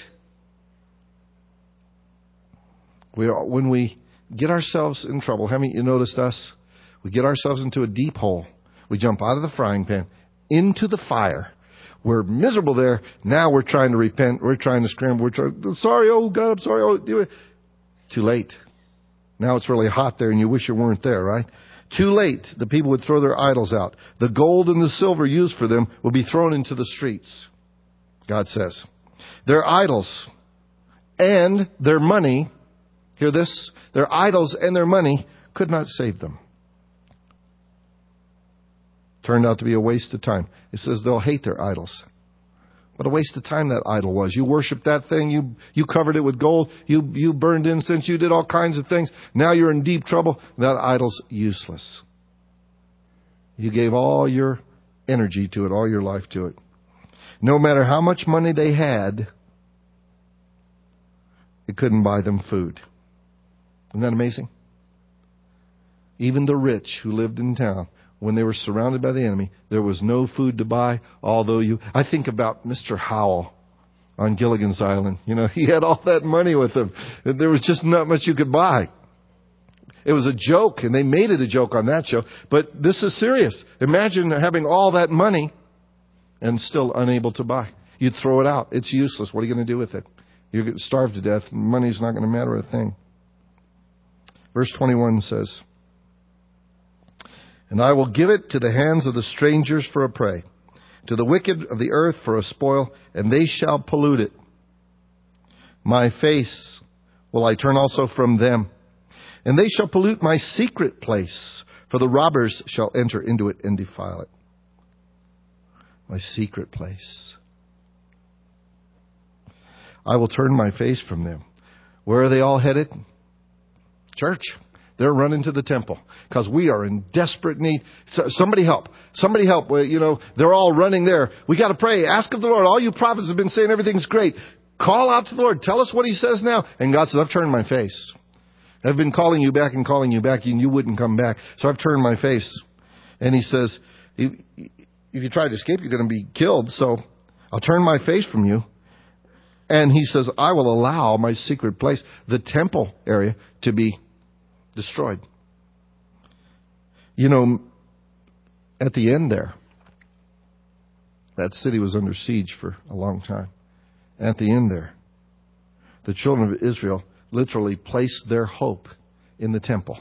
S1: When we get ourselves in trouble, haven't you noticed us? We get ourselves into a deep hole. We jump out of the frying pan into the fire. We're miserable there. Now we're trying to repent. We're trying to scramble. Sorry, oh God, I'm sorry. Oh, do it. Too late. Now it's really hot there and you wish you weren't there, right? Too late. The people would throw their idols out. The gold and the silver used for them will be thrown into the streets, God says. Their idols and their money, hear this, their idols and their money could not save them. Turned out to be a waste of time. It says they'll hate their idols. What a waste of time that idol was. You worshiped that thing. You covered it with gold. You burned incense. You did all kinds of things. Now you're in deep trouble. That idol's useless. You gave all your energy to it, all your life to it. No matter how much money they had, it couldn't buy them food. Isn't that amazing? Even the rich who lived in town, when they were surrounded by the enemy, there was no food to buy, I think about Mr. Howell on Gilligan's Island. You know, he had all that money with him. There was just not much you could buy. It was a joke, and they made it a joke on that show. But this is serious. Imagine having all that money and still unable to buy. You'd throw it out. It's useless. What are you going to do with it? You're going to starve to death. Money's not going to matter a thing. Verse 21 says, and I will give it to the hands of the strangers for a prey, to the wicked of the earth for a spoil, and they shall pollute it. My face will I turn also from them, and they shall pollute my secret place, for the robbers shall enter into it and defile it. My secret place. I will turn my face from them. Where are they all headed? Church. They're running to the temple because we are in desperate need. So, somebody help. Somebody help. Well, they're all running there. We got to pray. Ask of the Lord. All you prophets have been saying everything's great. Call out to the Lord. Tell us what He says now. And God says, I've turned my face. I've been calling you back, and you wouldn't come back. So I've turned my face. And He says, if you try to escape, you're going to be killed. So I'll turn my face from you. And He says, I will allow my secret place, the temple area, to be destroyed. At the end there, that city was under siege for a long time. At the end there, the children of Israel literally placed their hope in the temple.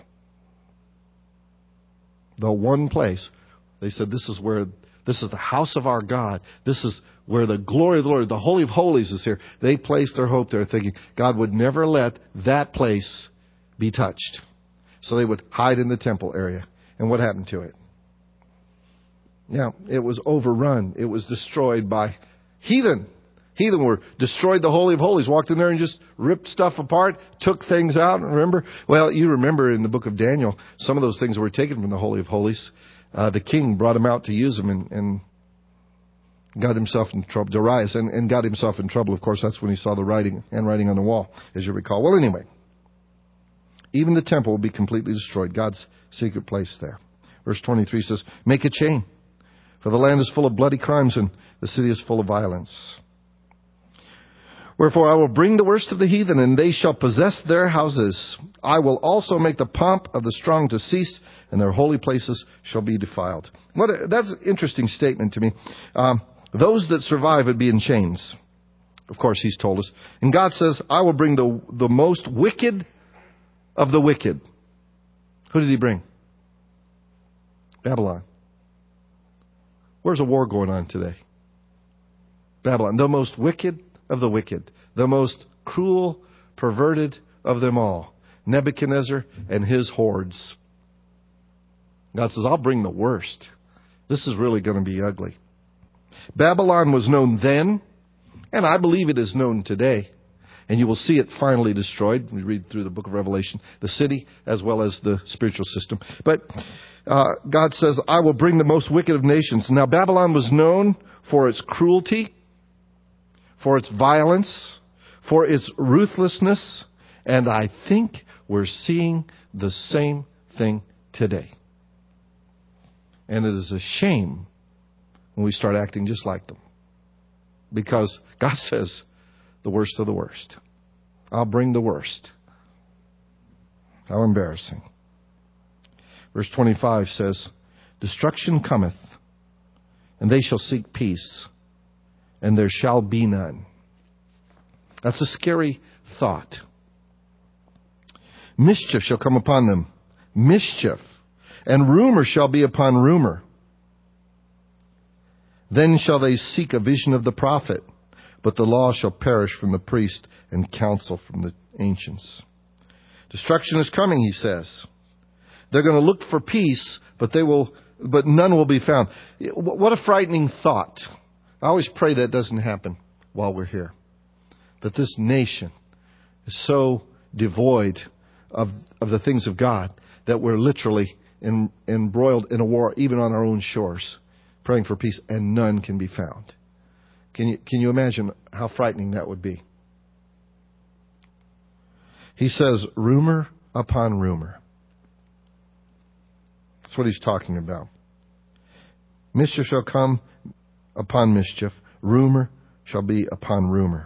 S1: The one place, they said, this is the house of our God. This is where the glory of the Lord, the Holy of Holies is here. They placed their hope there thinking God would never let that place be touched. So they would hide in the temple area. And what happened to it? Yeah, it was overrun. It was destroyed by heathen. Heathen were destroyed the Holy of Holies, walked in there and just ripped stuff apart, took things out. Remember? Well, you remember in the book of Daniel, some of those things were taken from the Holy of Holies. The king brought them out to use them and got himself in trouble, Darius, and got himself in trouble. Of course, that's when he saw the handwriting on the wall, as you recall. Well, anyway. Even the temple will be completely destroyed. God's secret place there. Verse 23 says, make a chain, for the land is full of bloody crimes and the city is full of violence. Wherefore I will bring the worst of the heathen, and they shall possess their houses. I will also make the pomp of the strong to cease, and their holy places shall be defiled. That's an interesting statement to me. Those that survive would be in chains. Of course, He's told us. And God says, I will bring the most wicked of the wicked. Who did He bring? Babylon. Where's a war going on today? Babylon. The most wicked of the wicked. The most cruel, perverted of them all. Nebuchadnezzar and his hordes. God says, I'll bring the worst. This is really going to be ugly. Babylon was known then, and I believe it is known today. And you will see it finally destroyed. We read through the book of Revelation, the city as well as the spiritual system. But God says, I will bring the most wicked of nations. Now, Babylon was known for its cruelty, for its violence, for its ruthlessness, and I think we're seeing the same thing today. And it is a shame when we start acting just like them. Because God says, the worst of the worst. I'll bring the worst. How embarrassing. Verse 25 says, destruction cometh, and they shall seek peace, and there shall be none. That's a scary thought. Mischief shall come upon them. Mischief. And rumor shall be upon rumor. Then shall they seek a vision of the prophet, but the law shall perish from the priest and counsel from the ancients. Destruction is coming, he says. They're going to look for peace, but none will be found. What a frightening thought. I always pray that doesn't happen while we're here. That this nation is so devoid of the things of God that we're literally embroiled in a war, even on our own shores, praying for peace, and none can be found. Can you imagine how frightening that would be? He says, rumor upon rumor. That's what he's talking about. Mischief shall come upon mischief. Rumor shall be upon rumor.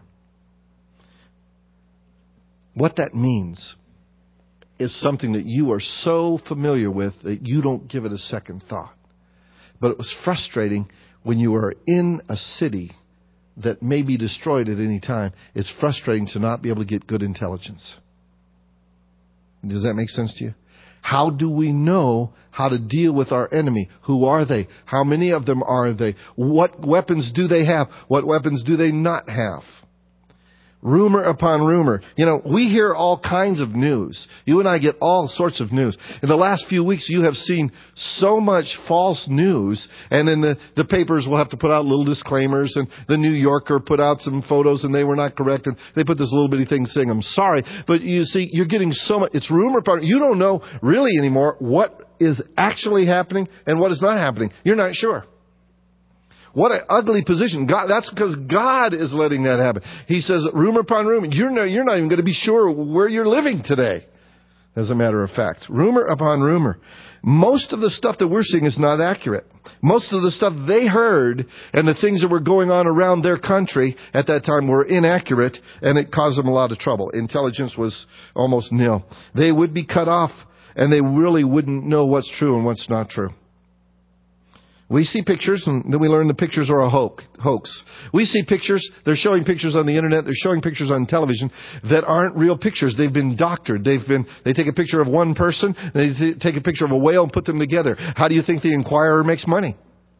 S1: What that means is something that you are so familiar with that you don't give it a second thought. But it was frustrating when you are in a city that may be destroyed at any time. It's frustrating to not be able to get good intelligence. Does that make sense to you? How do we know how to deal with our enemy? Who are they? How many of them are they? What weapons do they have? What weapons do they not have? Rumor upon rumor. You know, we hear all kinds of news. You and I get all sorts of news. In the last few weeks, you have seen so much false news. And then the papers will have to put out little disclaimers. And the New Yorker put out some photos and they were not correct. And they put this little bitty thing saying, I'm sorry. But you see, you're getting so much. It's rumor upon. You don't know really anymore what is actually happening and what is not happening. You're not sure. What an ugly position. God, that's because God is letting that happen. He says, rumor upon rumor. You're not even going to be sure where you're living today, as a matter of fact. Rumor upon rumor. Most of the stuff that we're seeing is not accurate. Most of the stuff they heard and the things that were going on around their country at that time were inaccurate, and it caused them a lot of trouble. Intelligence was almost nil. They would be cut off, and they really wouldn't know what's true and what's not true. We see pictures, and then we learn the pictures are a hoax. We see pictures, they're showing pictures on the internet, they're showing pictures on television that aren't real pictures. They've been doctored. They take a picture of one person, they take a picture of a whale and put them together. How do you think the Inquirer makes money?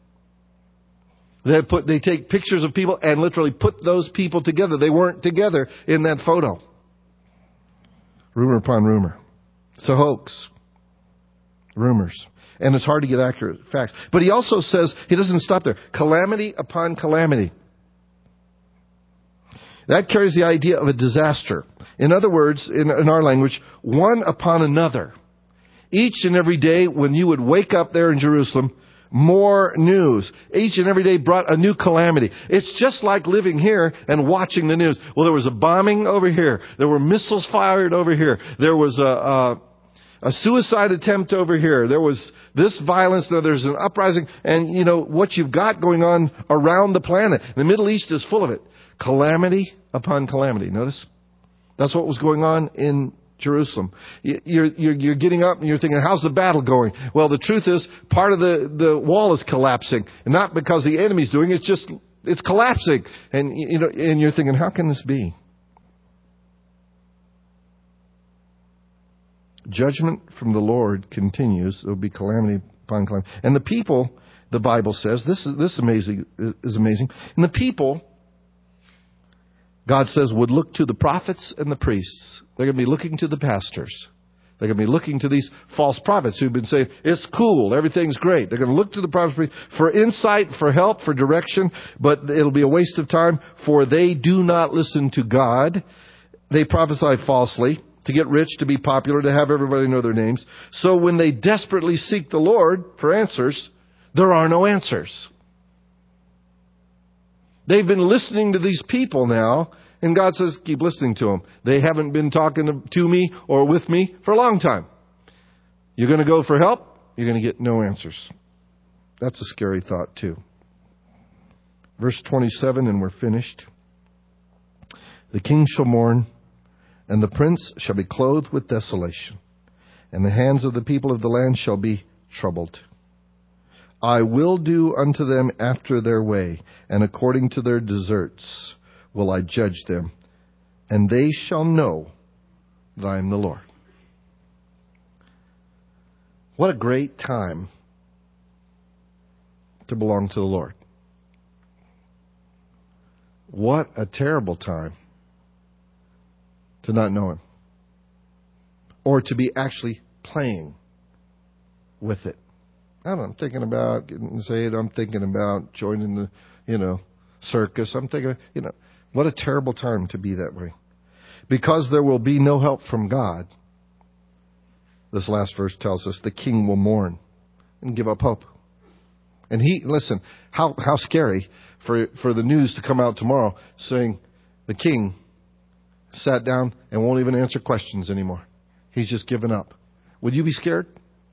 S1: They take pictures of people and literally put those people together. They weren't together in that photo. Rumor upon rumor. It's a hoax. Rumors. And it's hard to get accurate facts. But he also says, he doesn't stop there. Calamity upon calamity. That carries the idea of a disaster. In other words, in our language, one upon another. Each and every day when you would wake up there in Jerusalem, more news. Each and every day brought a new calamity. It's just like living here and watching the news. Well, there was a bombing over here. There were missiles fired over here. There was a suicide attempt over here. There was this violence. There's an uprising. And, you know, what you've got going on around the planet. The Middle East is full of it. Calamity upon calamity. Notice? That's what was going on in Jerusalem. You're getting up and you're thinking, how's the battle going? Well, the truth is, part of the wall is collapsing. And not because the enemy's doing it. It's collapsing. And, you know, and you're thinking, how can this be? Judgment from the Lord continues. There will be calamity upon calamity. And the people, the Bible says, this is amazing. And the people, God says, would look to the prophets and the priests. They're going to be looking to the pastors. They're going to be looking to these false prophets who've been saying, it's cool, everything's great. They're going to look to the prophets for insight, for help, for direction, but it'll be a waste of time, for they do not listen to God. They prophesy falsely, to get rich, to be popular, to have everybody know their names. So when they desperately seek the Lord for answers, there are no answers. They've been listening to these people now, And God says, keep listening to them. They haven't been talking to me or with me for a long time. You're going to go for help, you're going to get no answers. That's a scary thought too. Verse 27, and we're finished. The king shall mourn, and the prince shall be clothed with desolation, and the hands of the people of the land shall be troubled. I will do unto them after their way, and according to their deserts will I judge them, and they shall know that I am the Lord. What a great time to belong to the Lord. What a terrible time to not know Him, or to be actually playing with it. I don't know, I'm thinking about getting saved. I'm thinking about joining the, circus. I'm thinking, what a terrible time to be that way. Because there will be no help from God, this last verse tells us, the king will mourn and give up hope. And listen, how scary for the news to come out tomorrow saying the king sat down and won't even answer questions anymore. He's just given up. Would you be scared?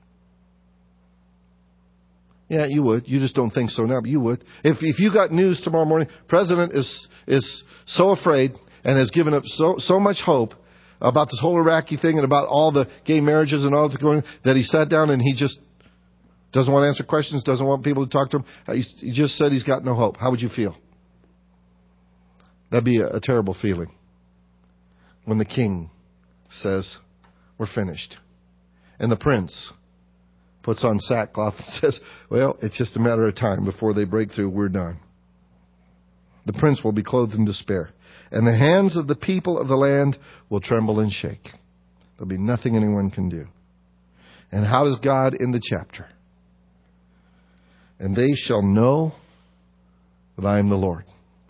S1: Yeah, you would. You just don't think so now, but you would. If you got news tomorrow morning, President is so afraid and has given up so much hope about this whole Iraqi thing and about all the gay marriages and all that's going on, that he sat down and he just doesn't want to answer questions, doesn't want people to talk to him. He just said he's got no hope. How would you feel? That'd be a terrible feeling when the king says, we're finished. And the prince puts on sackcloth and says, well, it's just a matter of time before they break through. We're done. The prince will be clothed in despair, and the hands of the people of the land will tremble and shake. There'll be nothing anyone can do. And how does God end the chapter? And they shall know that I am the Lord.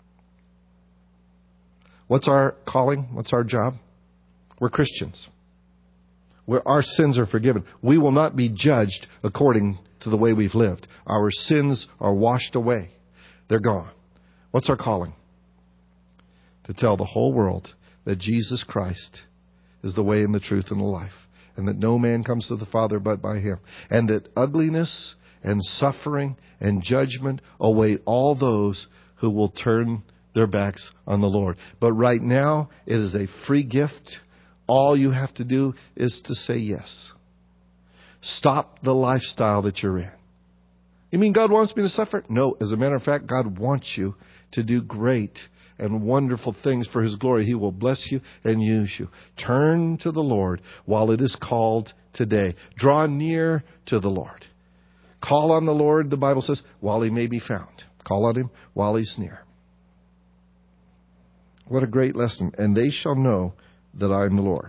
S1: What's our calling? What's our job? We're Christians. Where our sins are forgiven. We will not be judged according to the way we've lived. Our sins are washed away. They're gone. What's our calling? To tell the whole world that Jesus Christ is the way and the truth and the life, and that no man comes to the Father but by Him, and that ugliness and suffering and judgment await all those who will turn their backs on the Lord. But right now, it is a free gift. All you have to do is to say yes. Stop the lifestyle that you're in. You mean God wants me to suffer? No. As a matter of fact, God wants you to do great and wonderful things for His glory. He will bless you and use you. Turn to the Lord while it is called today. Draw near to the Lord. Call on the Lord, the Bible says, while He may be found. Call on Him while He's near. What a great lesson. And they shall know that I am the Lord.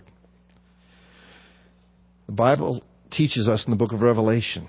S1: The Bible teaches us in the book of Revelation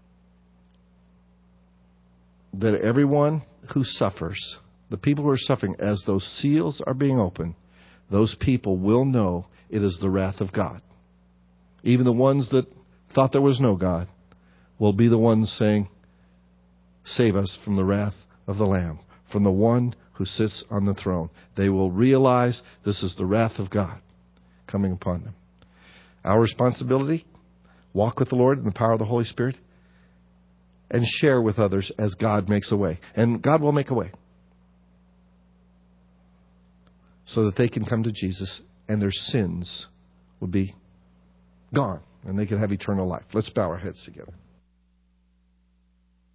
S1: that everyone who suffers, the people who are suffering, as those seals are being opened, those people will know it is the wrath of God. Even the ones that thought there was no God will be the ones saying, save us from the wrath of the Lamb, from the one who sits on the throne. They will realize this is the wrath of God coming upon them. Our responsibility, walk with the Lord in the power of the Holy Spirit and share with others as God makes a way. And God will make a way so that they can come to Jesus and their sins will be gone and they can have eternal life. Let's bow our heads together.